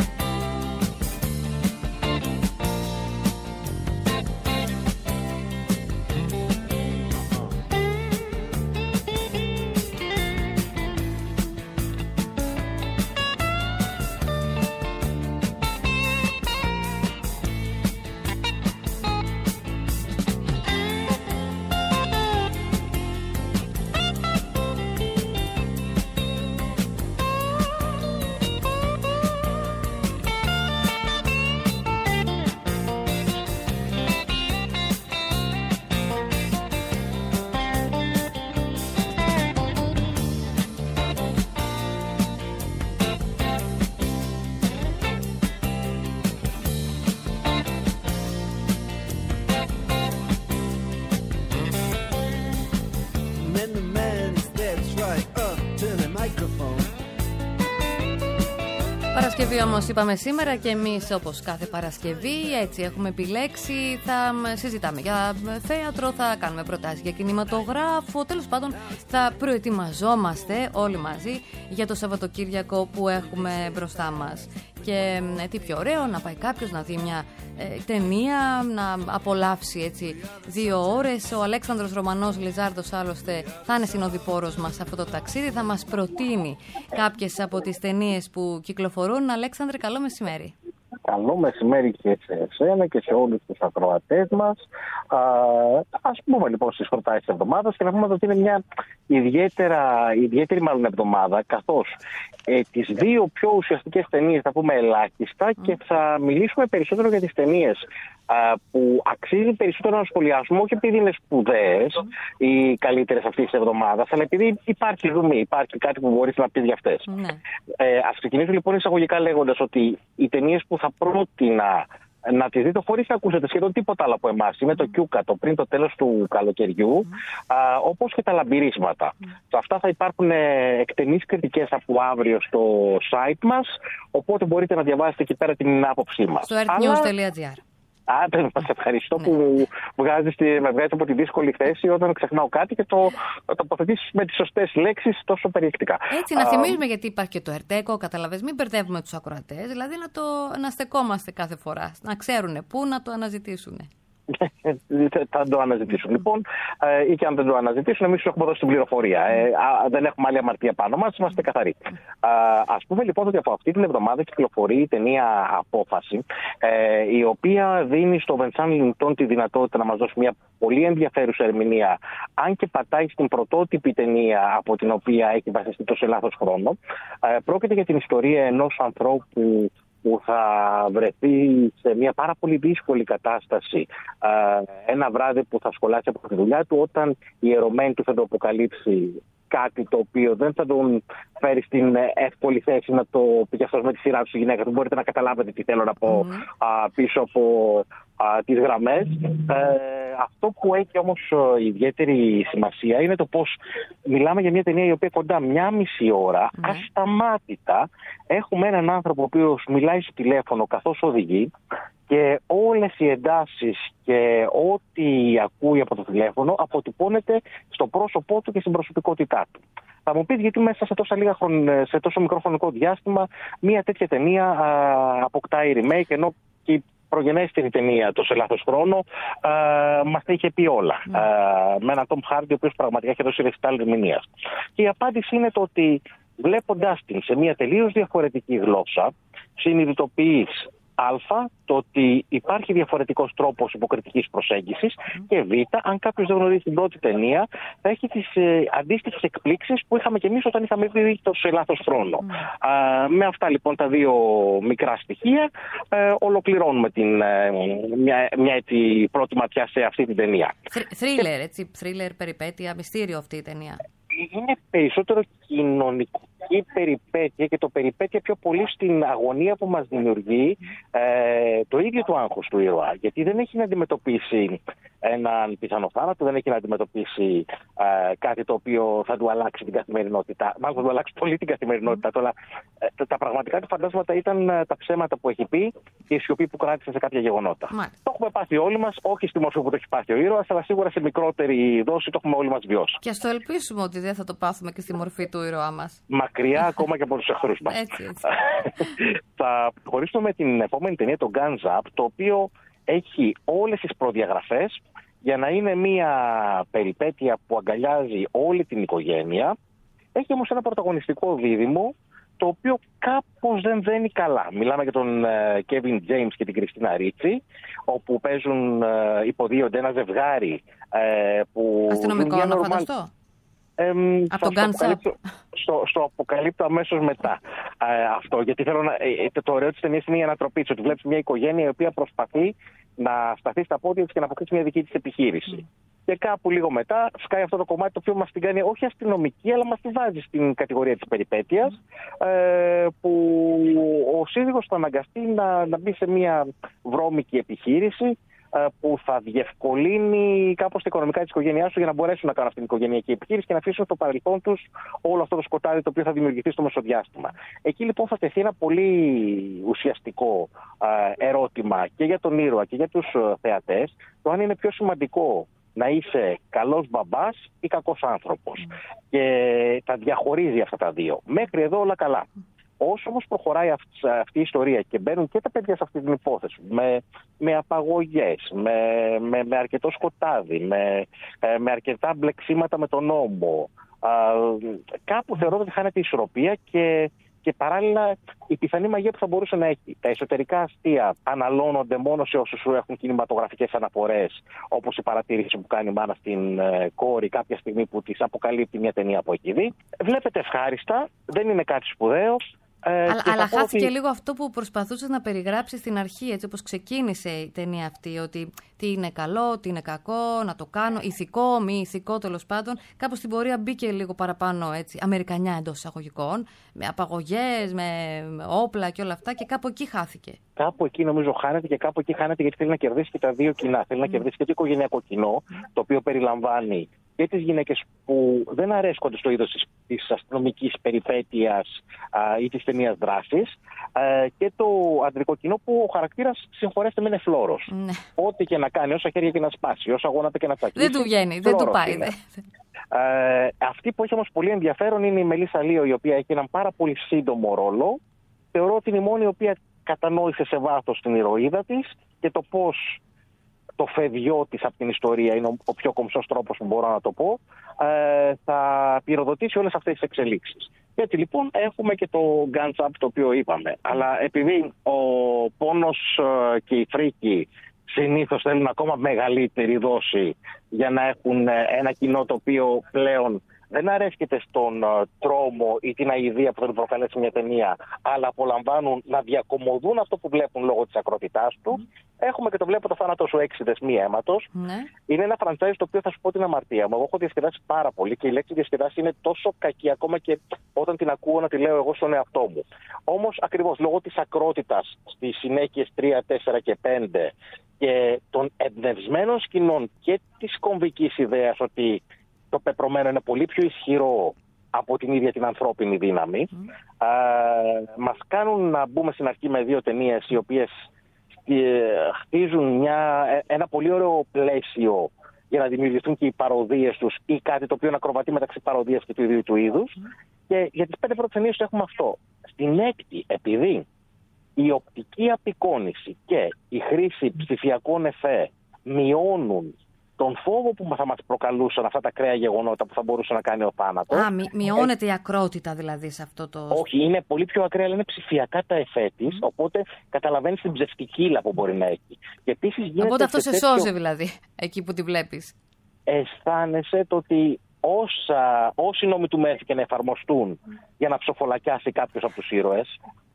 And then the man steps right up to the microphone. Παρασκευή όμως είπαμε σήμερα, και εμείς όπως κάθε Παρασκευή έτσι έχουμε επιλέξει, θα συζητάμε για θέατρο, θα κάνουμε προτάσεις για κινηματογράφο, τέλος πάντων θα προετοιμαζόμαστε όλοι μαζί για το Σαββατοκύριακο που έχουμε μπροστά μας. Και τι πιο ωραίο να πάει κάποιος να δει μια ταινία, να απολαύσει έτσι 2 ώρες. Ο Αλέξανδρος Ρωμανός Λιζάρδος άλλωστε θα είναι συνοδοιπόρος μας σε αυτό το ταξίδι, θα μας προτείνει κάποιες από τις ταινίες που κυκλοφορούν. Αλέξανδρε, καλό μεσημέρι. Καλό μεσημέρι και σε εσένα και σε όλους τους ακροατές μας. Ας πούμε λοιπόν στις προτάσεις της εβδομάδας και να πούμε ότι είναι μια ιδιαίτερη μάλλον εβδομάδα, καθώς τις 2 πιο ουσιαστικές ταινίες θα πούμε ελάχιστα και θα μιλήσουμε περισσότερο για τις ταινίες που αξίζει περισσότερο να σχολιάσουμε, όχι επειδή είναι σπουδαίες ή καλύτερες αυτής της εβδομάδας, αλλά επειδή υπάρχει δομή, υπάρχει κάτι που μπορείς να πεις για αυτές. Ας ξεκινήσω λοιπόν εισαγωγικά λέγοντας ότι οι ταινίες που θα πρότεινα να τις δείτε χωρίς να ακούσετε σχεδόν τίποτα άλλο από εμάς είναι το Κιούκα, το πριν το τέλος του καλοκαιριού, όπως και τα λαμπυρίσματα. Σε αυτά θα υπάρχουν εκτενείς κριτικές από αύριο στο site μας, οπότε μπορείτε να διαβάσετε εκεί πέρα την άποψή μας. Στο earthnews.gr. Σας ευχαριστώ που με βγάζετε από τη δύσκολη θέση όταν ξεχνάω κάτι και το τοποθετήσεις με τις σωστές λέξεις τόσο περιεκτικά. Έτσι, να θυμίζουμε, γιατί υπάρχει και το ΕΡΤΕΚΟ, καταλαβες, μην μπερδεύουμε τους ακροατές, δηλαδή να στεκόμαστε κάθε φορά, να ξέρουν πού να το αναζητήσουν. θα το αναζητήσουν. Λοιπόν, ή και αν δεν το αναζητήσουν, εμείς έχουμε δώσει την πληροφορία. Δεν έχουμε άλλη αμαρτία πάνω μας, είμαστε καθαροί. Ας πούμε λοιπόν ότι από αυτή την εβδομάδα κυκλοφορεί η ταινία Απόφαση, η οποία δίνει στο Βενσάν Λιντών τη δυνατότητα να μας δώσει μια πολύ ενδιαφέρουσα ερμηνεία, αν και πατάει στην πρωτότυπη ταινία από την οποία έχει βασιστεί το Σε λάθος χρόνο. Πρόκειται για την ιστορία ενός ανθρώπου που θα βρεθεί σε μια πάρα πολύ δύσκολη κατάσταση ένα βράδυ που θα σχολάσει από τη δουλειά του, όταν η ερωμένη του θα το αποκαλύψει κάτι το οποίο δεν θα τον φέρει στην εύκολη θέση να το πει αυτός με τη σειρά του στη γυναίκα του. Μπορείτε να καταλάβετε τι θέλω να πω πίσω από τις γραμμές. Αυτό που έχει όμως ιδιαίτερη σημασία είναι το πώς μιλάμε για μια ταινία η οποία κοντά 1,5 ώρα ασταμάτητα έχουμε έναν άνθρωπο ο οποίος μιλάει στο τηλέφωνο καθώς οδηγεί, και όλες οι εντάσεις και ό,τι ακούει από το τηλέφωνο αποτυπώνεται στο πρόσωπό του και στην προσωπικότητά του. Θα μου πεις γιατί μέσα σε τόσο μικρό χρονικό διάστημα μια τέτοια ταινία αποκτάει remake, ενώ και η προγενέστερη ταινία, το Σε λάθος χρόνο, μας τα είχε πει όλα. Με έναν Tom Hardy, ο οποίος πραγματικά έχει δώσει ρεστάλ ερμηνείας. Και η απάντηση είναι το ότι βλέποντάς την σε μια τελείως διαφορετική γλώσσα, συνειδητοποιείς το ότι υπάρχει διαφορετικός τρόπος υποκριτικής προσέγγισης, και β, αν κάποιος δεν γνωρίζει την πρώτη ταινία, θα έχει τις αντίστοιχες εκπλήξεις που είχαμε και εμείς όταν είχαμε δει το Σε λάθος χρόνο. Με αυτά λοιπόν τα δύο μικρά στοιχεία ολοκληρώνουμε μια έτσι πρώτη ματιά σε αυτή την ταινία. Θρίλερ, έτσι, θρίλερ, περιπέτεια, μυστήριο αυτή η ταινία. Είναι περισσότερο κοινωνική περιπέτεια, και το περιπέτεια πιο πολύ στην αγωνία που μας δημιουργεί το ίδιο το άγχος του ήρωα. Γιατί δεν έχει να αντιμετωπίσει έναν πιθανό θάνατο, δεν έχει να αντιμετωπίσει κάτι το οποίο θα του αλλάξει την καθημερινότητα. Μάλλον θα του αλλάξει πολύ την καθημερινότητα. Τώρα, τα πραγματικά του φαντάσματα ήταν τα ψέματα που έχει πει και η σιωπή που κράτησε σε κάποια γεγονότα. Το έχουμε πάθει όλοι μας, όχι στη μορφή που το έχει πάθει ο ήρωας, αλλά σίγουρα σε μικρότερη δόση το έχουμε όλοι μας βιώσει. Και ας το ελπίσουμε ότι δεν θα το πάθουμε και στη μορφή του ήρωά μας. Μακριά ακόμα και από τους εχθρούς μας. Έτσι. Θα προχωρήσουμε με την επόμενη ταινία, το Guns Up, το οποίο έχει όλες τις προδιαγραφές για να είναι μια περιπέτεια που αγκαλιάζει όλη την οικογένεια. Έχει όμως ένα πρωταγωνιστικό δίδυμο, το οποίο κάπως δεν δένει καλά. Μιλάμε για τον Kevin James και την Κριστίνα Ρίτσι, όπου παίζουν, υποδίονται ένα ζευγάρι που... Αστυνομικό, να φανταστώ. Από τον Guns Up. Στο αποκαλύπτω αμέσως μετά αυτό, γιατί θέλω το ωραίο της ταινίας είναι η ανατροπή της, ότι βλέπεις μια οικογένεια η οποία προσπαθεί να σταθεί στα πόδια της και να αποκτήσει μια δική της επιχείρηση. Και κάπου λίγο μετά σκάει αυτό το κομμάτι το οποίο μας την κάνει όχι αστυνομική, αλλά μας τη βάζει στην κατηγορία της περιπέτειας, που ο σύζυγος θα αναγκαστεί να μπει σε μια βρώμικη επιχείρηση που θα διευκολύνει κάπως τα οικονομικά της οικογένειάς του για να μπορέσουν να κάνουν αυτή την οικογενειακή επιχείρηση και να αφήσουν στο παρελθόν τους όλο αυτό το σκοτάδι το οποίο θα δημιουργηθεί στο μεσοδιάστημα. Εκεί λοιπόν θα τεθεί ένα πολύ ουσιαστικό ερώτημα και για τον ήρωα και για τους θεατές, το αν είναι πιο σημαντικό να είσαι καλός μπαμπάς ή κακός άνθρωπος. Και τα διαχωρίζει αυτά τα δύο. Μέχρι εδώ όλα καλά. Όσο όμως προχωράει αυτή η ιστορία και μπαίνουν και τα παιδιά σε αυτή την υπόθεση, με απαγωγές, με αρκετό σκοτάδι, με αρκετά μπλεξίματα με τον νόμο, κάπου θεωρώ ότι χάνεται η ισορροπία και παράλληλα η πιθανή μαγεία που θα μπορούσε να έχει. Τα εσωτερικά αστεία αναλώνονται μόνο σε όσους έχουν κινηματογραφικές αναφορές, όπως η παρατήρηση που κάνει η μάνα στην κόρη κάποια στιγμή που της αποκαλύπτει μια ταινία από εκεί δει. Βλέπετε ευχάριστα, δεν είναι κάτι σπουδαίο. Αλλά χάθηκε λίγο αυτό που προσπαθούσε να περιγράψει στην αρχή, έτσι όπως ξεκίνησε η ταινία αυτή, ότι τι είναι καλό, τι είναι κακό, να το κάνω, ηθικό, μη ηθικό, τέλος πάντων. Κάπως στην πορεία μπήκε λίγο παραπάνω έτσι, αμερικανιά εντός εισαγωγικών, με απαγωγές, με όπλα και όλα αυτά, και κάπου εκεί χάθηκε. Κάπου εκεί νομίζω χάνεται, και κάπου εκεί χάνεται γιατί θέλει να κερδίσει και τα δύο κοινά. Θέλει να κερδίσει και το οικογενειακό κοινό, το οποίο περιλαμβάνει και τις γυναίκες που δεν αρέσκονται στο είδος της αστυνομικής περιπέτειας ή της ταινίας δράσης, και το αντρικό κοινό που ο χαρακτήρας, συγχωρέστε με, είναι φλόρος. Ναι. Ό,τι και να κάνει, όσα χέρια και να σπάσει, όσα γόνατα και να τσακίσει. Δεν του βγαίνει, δεν του πάει. Αυτή που έχει όμως πολύ ενδιαφέρον είναι η Μελίσσα Λίο, η οποία έχει έναν πάρα πολύ σύντομο ρόλο. Θεωρώ ότι είναι η μόνη η οποία κατανόησε σε βάθος την ηρωίδα της και το πώς το φευγιό της από την ιστορία, είναι ο πιο κομψός τρόπος που μπορώ να το πω, θα πυροδοτήσει όλες αυτές τις εξελίξεις. Και έτσι λοιπόν έχουμε και το Guns Up το οποίο είπαμε. Αλλά επειδή ο πόνος και η φρίκη συνήθως θέλουν ακόμα μεγαλύτερη δόση για να έχουν ένα κοινό το οποίο πλέον δεν αρέσκεται στον τρόμο ή την αηδία που θα του προκαλέσει μια ταινία, αλλά απολαμβάνουν να διακομωδούν αυτό που βλέπουν λόγω της ακρότητάς του. Έχουμε και το Βλέπω το θάνατό σου 6 δεσμοί αίματος. Είναι ένα franchise το οποίο θα σου πω την αμαρτία μου. Εγώ έχω διασκεδάσει πάρα πολύ και η λέξη διασκεδάσει είναι τόσο κακή ακόμα και όταν την ακούω να τη λέω εγώ στον εαυτό μου. Όμως ακριβώς λόγω της ακρότητας στις συνέχειες 3, 4 και 5 και των εμπνευσμένων σκηνών και της κομβικής ιδέας ότι το πεπρωμένο είναι πολύ πιο ισχυρό από την ίδια την ανθρώπινη δύναμη. Μας κάνουν να μπούμε στην αρχή με 2 ταινίες οι οποίες χτίζουν ένα πολύ ωραίο πλαίσιο για να δημιουργηθούν και οι παροδίες τους ή κάτι το οποίο να ακροβατεί μεταξύ παροδίας και του ίδιου του είδους. Και για τις 5 πρώτες ταινίες έχουμε αυτό. Στην έκτη, επειδή η οπτική απεικόνηση και η χρήση ψηφιακών εφέ μειώνουν τον φόβο που θα μας προκαλούσαν αυτά τα ακραία γεγονότα που θα μπορούσε να κάνει ο θάνατος. Μειώνεται η ακρότητα δηλαδή σε αυτό το... Όχι, είναι πολύ πιο ακραία, αλλά είναι ψηφιακά τα εφέ της, οπότε καταλαβαίνεις την ψευτικίλα που μπορεί να έχει. Και επίσης γίνεται. Οπότε αυτό σε σώζει δηλαδή, εκεί που τη βλέπεις. Αισθάνεσαι το ότι όσοι νόμοι του Μέρφυ και να εφαρμοστούν για να ψοφολακιάσει κάποιος από τους ήρωες,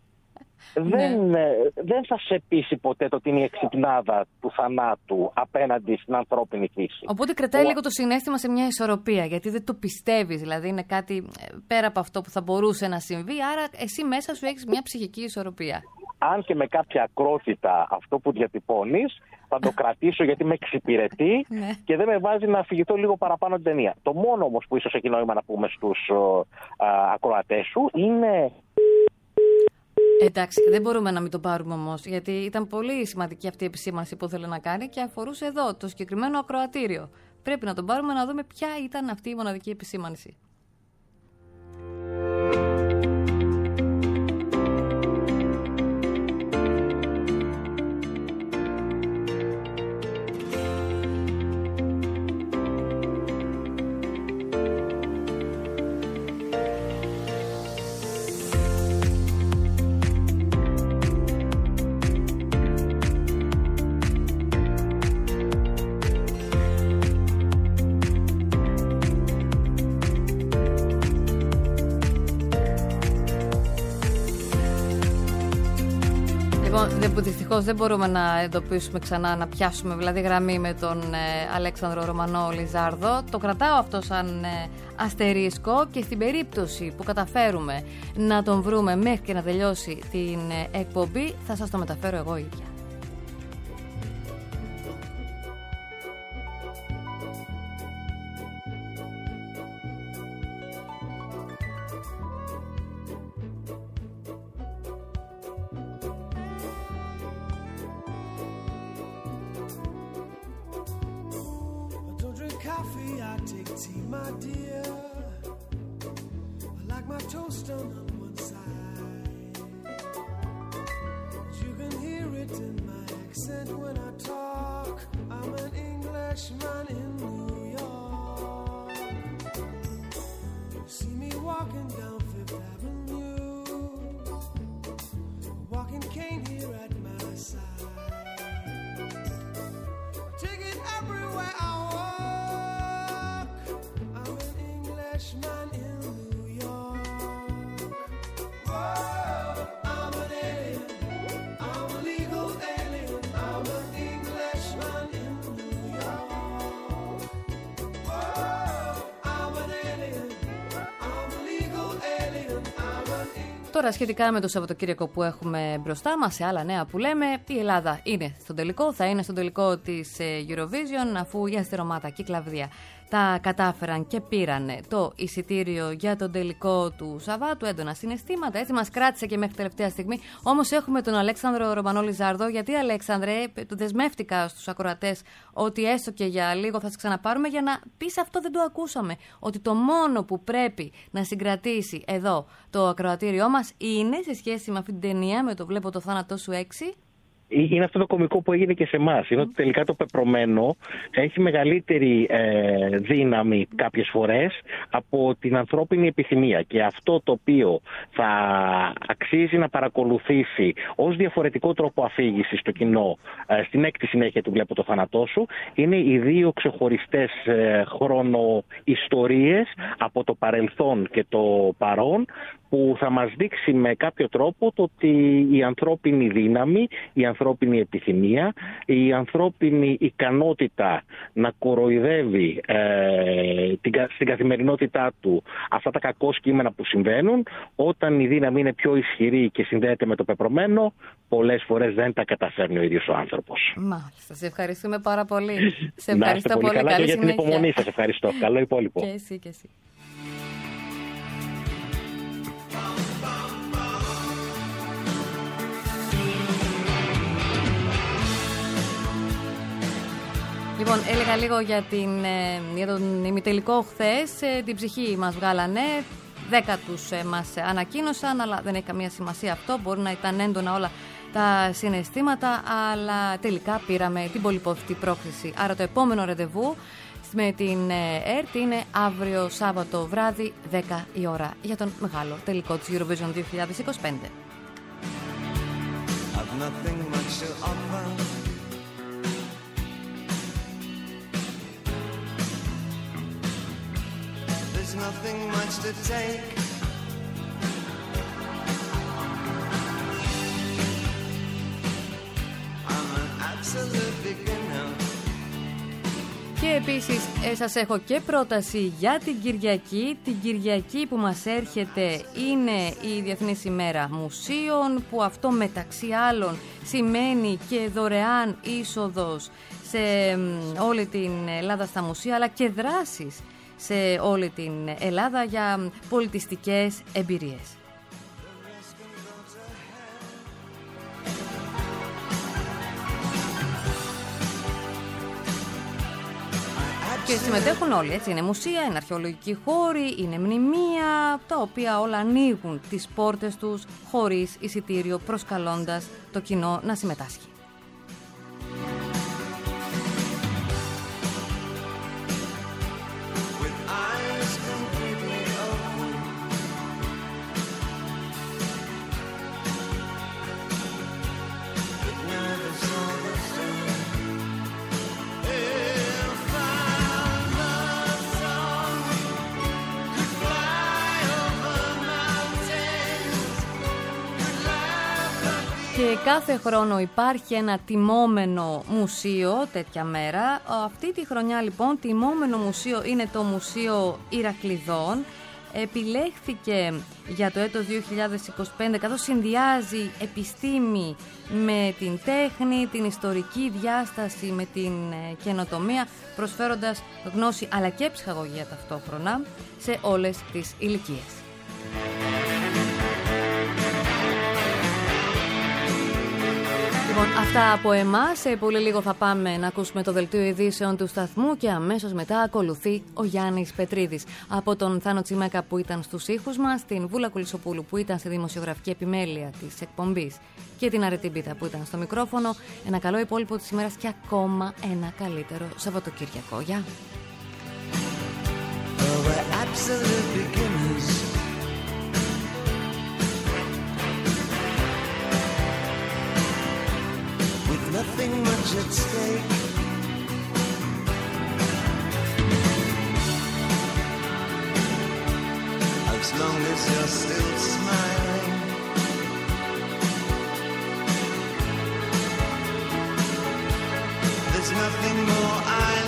δεν θα σε πείσει ποτέ το ότι είναι η εξυπνάδα του θανάτου απέναντι στην ανθρώπινη φύση. Οπότε κρατάει λίγο το συναίσθημα σε μια ισορροπία, γιατί δεν το πιστεύεις, δηλαδή είναι κάτι πέρα από αυτό που θα μπορούσε να συμβεί, άρα εσύ μέσα σου έχεις μια ψυχική ισορροπία. Αν και με κάποια ακρότητα αυτό που διατυπώνεις, θα το κρατήσω γιατί με εξυπηρετεί και δεν με βάζει να αφηγηθώ λίγο παραπάνω την ταινία. Το μόνο όμως που ίσως έχει νόημα να πούμε στους ακροατές σου είναι... Εντάξει, δεν μπορούμε να μην το πάρουμε όμως, γιατί ήταν πολύ σημαντική αυτή η επισήμανση που ήθελε να κάνει και αφορούσε εδώ το συγκεκριμένο ακροατήριο. Πρέπει να τον πάρουμε να δούμε ποια ήταν αυτή η μοναδική επισήμανση. Δυστυχώς δεν μπορούμε να εντοπίσουμε ξανά, να πιάσουμε δηλαδή γραμμή με τον Αλέξανδρο Ρωμανό Λιζάρδο. Το κρατάω αυτό σαν αστερίσκο και στην περίπτωση που καταφέρουμε να τον βρούμε μέχρι και να τελειώσει την εκπομπή θα σας το μεταφέρω εγώ ίδια. Coffee, I take tea, my dear. I like my toast on one side. You can hear it in my accent when I talk. I'm an Englishman in New York. You see me walking down Fifth Avenue, walking cane here at my side. Take it everywhere I walk. Man in New York. Whoa, I'm an alien. I'm a legal alien. I'm an Englishman in New York. Whoa, I'm an alien. I'm a legal alien. I'm an Englishman. Τώρα σχετικά με το Σαββατοκύριακο που έχουμε μπροστά μας, σε άλλα νέα που λέμε, η Ελλάδα είναι στον τελικό, θα είναι στον τελικό της Eurovision, αφού η Αστερομάτα και η Κλαβδία τα κατάφεραν και πήραν το εισιτήριο για τον τελικό του Σαββάτου. Έντονα συναισθήματα, έτσι μας κράτησε και μέχρι τελευταία στιγμή. Όμως έχουμε τον Αλέξανδρο Ρωμανό Λιζάρδο, γιατί Αλέξανδρε, του δεσμεύτηκα στους ακροατές ότι έστω και για λίγο θα σε ξαναπάρουμε για να πεις αυτό, δεν το ακούσαμε. Ότι το μόνο που πρέπει να συγκρατήσει εδώ το ακροατήριό μας είναι σε σχέση με αυτή την ταινία, με το Βλέπω το θάνατό σου 6. είναι αυτό το κωμικό που έγινε και σε εμάς. Είναι ότι τελικά το πεπρωμένο έχει μεγαλύτερη δύναμη κάποιες φορές από την ανθρώπινη επιθυμία. Και αυτό το οποίο θα αξίζει να παρακολουθήσει ως διαφορετικό τρόπο αφήγησης στο κοινό στην έκτη συνέχεια του Βλέπω το θάνατό σου, είναι οι δύο ξεχωριστές χρονοϊστορίες από το παρελθόν και το παρόν, που θα μας δείξει με κάποιο τρόπο το ότι η ανθρώπινη δύναμη, η ανθρώπινη επιθυμία, η ανθρώπινη ικανότητα να κοροϊδεύει στην καθημερινότητά του αυτά τα κακό κείμενα που συμβαίνουν, όταν η δύναμη είναι πιο ισχυρή και συνδέεται με το πεπρωμένο, πολλές φορές δεν τα καταφέρνει ο ίδιος ο άνθρωπος. Μάλιστα, σε ευχαριστούμε πάρα πολύ. Σε ευχαριστώ πολύ. Καλά, καλή για την υπομονή σας. Ευχαριστώ. Καλό υπόλοιπο. Και εσύ και εσύ. Λοιπόν, έλεγα λίγο για τον ημιτελικό χθες. Την ψυχή μας βγάλανε. 10 τους μας ανακοίνωσαν, αλλά δεν έχει καμία σημασία αυτό. Μπορεί να ήταν έντονα όλα τα συναισθήματα, αλλά τελικά πήραμε την πολυπόθητη πρόκριση. Άρα το επόμενο ραντεβού με την ΕΡΤ είναι αύριο Σάββατο βράδυ 10 η ώρα για τον μεγάλο τελικό της Eurovision 2025. Nothing much to take. I'm an absolute beginner. Και επίσης σας έχω και πρόταση για την Κυριακή. Την Κυριακή που μας έρχεται είναι η Διεθνής ημέρα μουσείων, που αυτό μεταξύ άλλων σημαίνει και δωρεάν είσοδος σε όλη την Ελλάδα στα μουσεία, αλλά και δράσεις σε όλη την Ελλάδα για πολιτιστικές εμπειρίες. Και συμμετέχουν όλοι, έτσι, είναι μουσεία, είναι αρχαιολογικοί χώροι, είναι μνημεία, τα οποία όλα ανοίγουν τις πόρτες τους χωρίς εισιτήριο, προσκαλώντας το κοινό να συμμετάσχει. Και κάθε χρόνο υπάρχει ένα τιμόμενο μουσείο τέτοια μέρα. Αυτή τη χρονιά λοιπόν τιμόμενο μουσείο είναι το Μουσείο Ηρακλειδών. Επιλέχθηκε για το έτος 2025 καθώς συνδυάζει επιστήμη με την τέχνη, την ιστορική διάσταση με την καινοτομία, προσφέροντας γνώση αλλά και ψυχαγωγία ταυτόχρονα σε όλες τις ηλικίες. Λοιπόν, αυτά από εμάς. Σε πολύ λίγο θα πάμε να ακούσουμε το δελτίο ειδήσεων του σταθμού και αμέσως μετά ακολουθεί ο Γιάννης Πετρίδης. Από τον Θάνο Τσιμέκα που ήταν στους ήχους μας, την Βούλα Κουλισσοπούλου που ήταν στη δημοσιογραφική επιμέλεια της εκπομπής και την Αρετή Μπίτα που ήταν στο μικρόφωνο. Ένα καλό υπόλοιπο της ημέρας και ακόμα ένα καλύτερο Σαββατοκύριακο. Γεια! Nothing much at stake. As long as you're still smiling, there's nothing more I